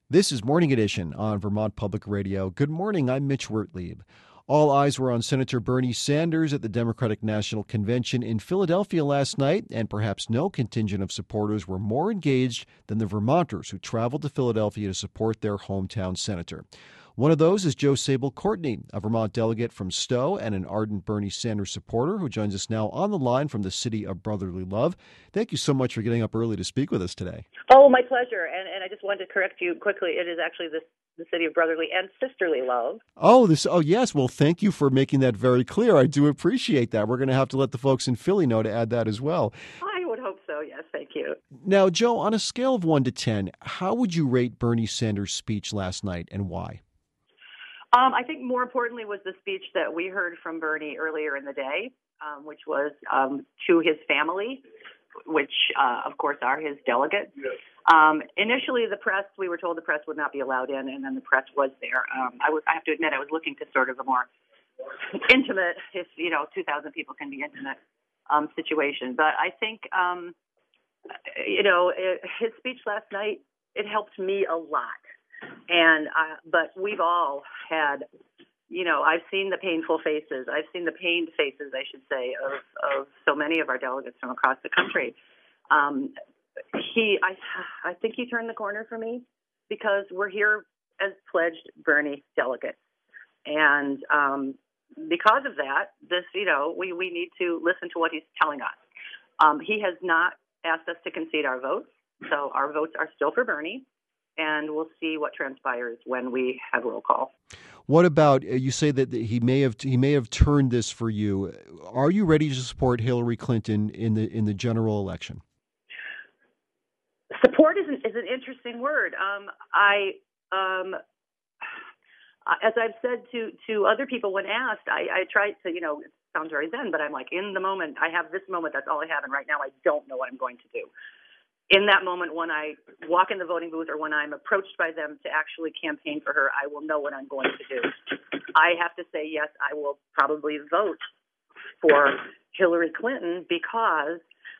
This is Morning Edition on Vermont Public Radio. Good morning, I'm Mitch Wertlieb. All eyes were on Senator Bernie Sanders at the Democratic National Convention in Philadelphia last night, and perhaps no contingent of supporters were more engaged than the Vermonters who traveled to Philadelphia to support their hometown senator. One of those is Joe Sable Courtney, a Vermont delegate from Stowe and an ardent Bernie Sanders supporter who joins us now on the line from the city of brotherly love. Thank you so much for getting up early to speak with us today. Oh, my pleasure. And I just wanted to correct you quickly. It is actually the city of brotherly and sisterly love. Oh, yes. Well, thank you for making that very clear. I do appreciate that. We're going to have to let the folks in Philly know to add that as well. I would hope so. Yes, thank you. Now, Joe, on a scale of 1 to 10, how would you rate Bernie Sanders' speech last night and why? I think more importantly was the speech that we heard from Bernie earlier in the day, which was to his family, which, of course, are his delegates. Initially, we were told the press would not be allowed in, and then the press was there. I have to admit, I was looking to sort of a more intimate, if 2,000 people can be intimate situation. But I think, his speech last night, it helped me a lot. But we've all had, I've seen the painful faces. I've seen the pained faces, I should say, of so many of our delegates from across the country. I think he turned the corner for me because we're here as pledged Bernie delegates. And because of that, we need to listen to what he's telling us. He has not asked us to concede our votes, so our votes are still for Bernie. And we'll see what transpires when we have roll call. What about you say that he may have turned this for you? Are you ready to support Hillary Clinton in the general election? Support is an interesting word. As I've said to other people when asked, I try to it sounds very zen, but I'm like in the moment. I have this moment. That's all I have, and right now I don't know what I'm going to do. In that moment, when I walk in the voting booth or when I'm approached by them to actually campaign for her, I will know what I'm going to do. I have to say, yes, I will probably vote for Hillary Clinton because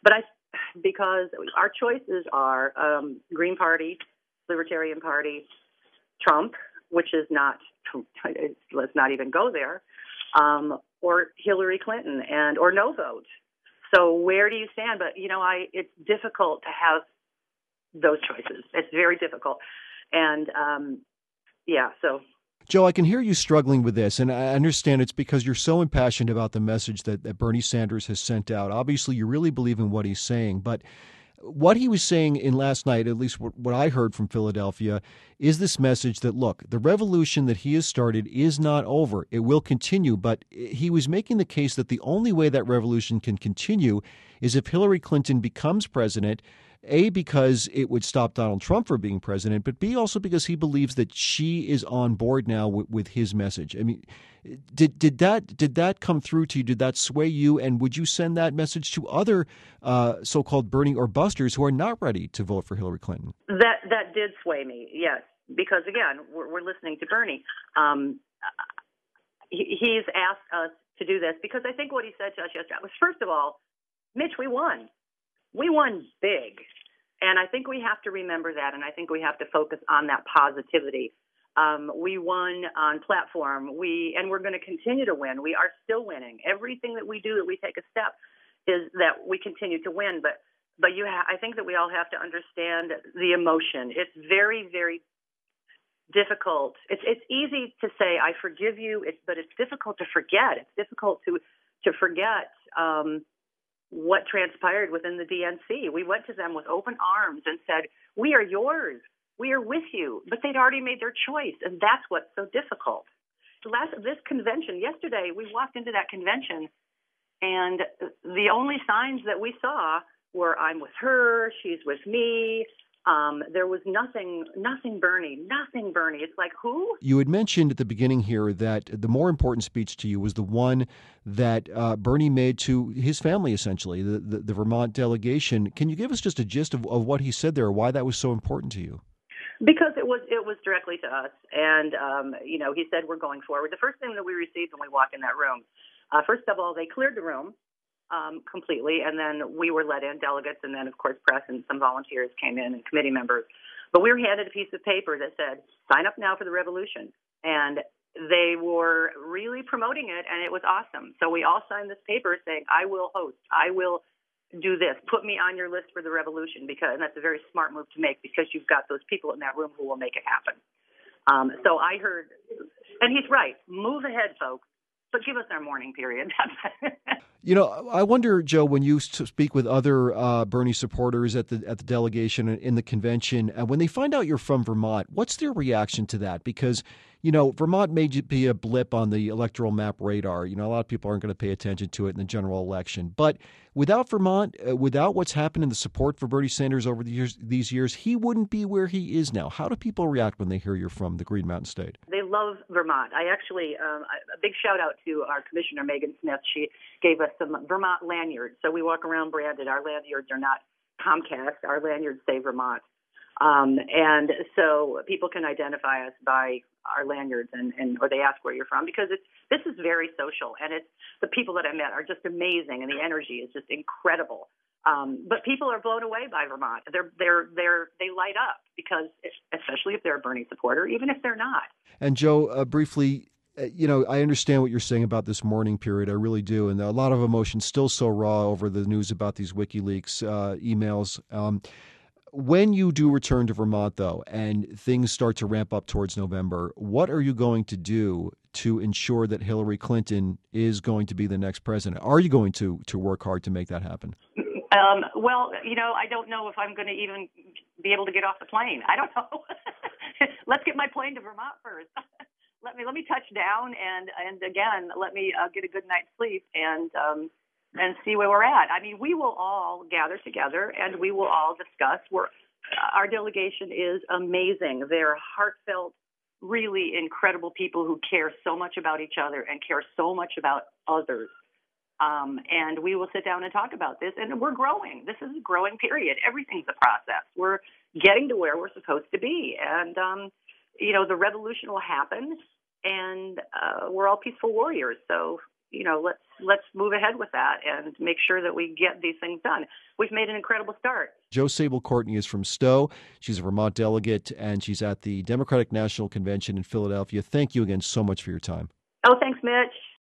our choices are Green Party, Libertarian Party, Trump, which is not, let's not even go there, or Hillary Clinton or no vote. So where do you stand? But, it's difficult to have those choices. It's very difficult. And, so. Joe, I can hear you struggling with this, and I understand it's because you're so impassioned about the message that Bernie Sanders has sent out. Obviously, you really believe in what he's saying, but what he was saying in last night, at least what I heard from Philadelphia, is this message that, look, the revolution that he has started is not over. It will continue, but he was making the case that the only way that revolution can continue is if Hillary Clinton becomes president, A, because it would stop Donald Trump from being president, but B, also because he believes that she is on board now with his message. I mean, did that come through to you? Did that sway you? And would you send that message to other so-called Bernie or busters who are not ready to vote for Hillary Clinton? That did sway me, yes, because again, we're listening to Bernie. He's asked us to do this because I think what he said to us yesterday was, first of all, Mitch, we won. We won big. And I think we have to remember that, and I think we have to focus on that positivity. We won on platform, and we're going to continue to win. We are still winning. Everything that we do, that we take a step, is that we continue to win. But I think that we all have to understand the emotion. It's very, very difficult. It's easy to say, I forgive you, but it's difficult to forget. It's difficult to forget what transpired within the DNC. We went to them with open arms and said, we are yours. We are with you. But they'd already made their choice, and that's what's so difficult. This convention, yesterday, we walked into that convention, and the only signs that we saw were I'm with her, she's with me. There was nothing Bernie. It's like, who? You had mentioned at the beginning here that the more important speech to you was the one that Bernie made to his family, essentially, the Vermont delegation. Can you give us just a gist of what he said there, why that was so important to you? Because it was directly to us, and he said we're going forward. The first thing that we received when we walked in that room, first of all, they cleared the room completely, and then we were let in, delegates, and then of course press and some volunteers came in and committee members. But we were handed a piece of paper that said, sign up now for the revolution. And they were really promoting it, and it was awesome. So we all signed this paper saying, I will host, I will do this, put me on your list for the revolution, and that's a very smart move to make because you've got those people in that room who will make it happen. So I heard, and he's right, move ahead, folks, but give us our mourning period. I wonder, Joe, when you speak with other Bernie supporters at the delegation in the convention, when they find out you're from Vermont, what's their reaction to that? Because, Vermont may be a blip on the electoral map radar. A lot of people aren't going to pay attention to it in the general election. But without Vermont, without what's happened in the support for Bernie Sanders over these years, he wouldn't be where he is now. How do people react when they hear you're from the Green Mountain State? They love Vermont. I actually, a big shout out to our commissioner, Megan Smith. She gave us some Vermont lanyards. So we walk around branded. Our lanyards are not Comcast. Our lanyards say Vermont. And so people can identify us by our lanyards or they ask where you're from because this is very social, and the people that I met are just amazing, and the energy is just incredible. But people are blown away by Vermont. They light up because, especially if they're a Bernie supporter, even if they're not. And Joe, briefly, I understand what you're saying about this mourning period. I really do. And a lot of emotion still so raw over the news about these WikiLeaks emails. When you do return to Vermont, though, and things start to ramp up towards November, what are you going to do to ensure that Hillary Clinton is going to be the next president? Are you going to work hard to make that happen? Well, I don't know if I'm going to even be able to get off the plane. I don't know. Let's get my plane to Vermont first. Let me touch down and again, let me get a good night's sleep and see where we're at. I mean, we will all gather together and we will all discuss. Our delegation is amazing. They're heartfelt, really incredible people who care so much about each other and care so much about others. And we will sit down and talk about this. And we're growing. This is a growing period. Everything's a process. We're getting to where we're supposed to be. And, the revolution will happen. And we're all peaceful warriors. So, let's move ahead with that and make sure that we get these things done. We've made an incredible start. Jo Sabol Courtney is from Stowe. She's a Vermont delegate, and she's at the Democratic National Convention in Philadelphia. Thank you again so much for your time. Oh, thanks, Mitch.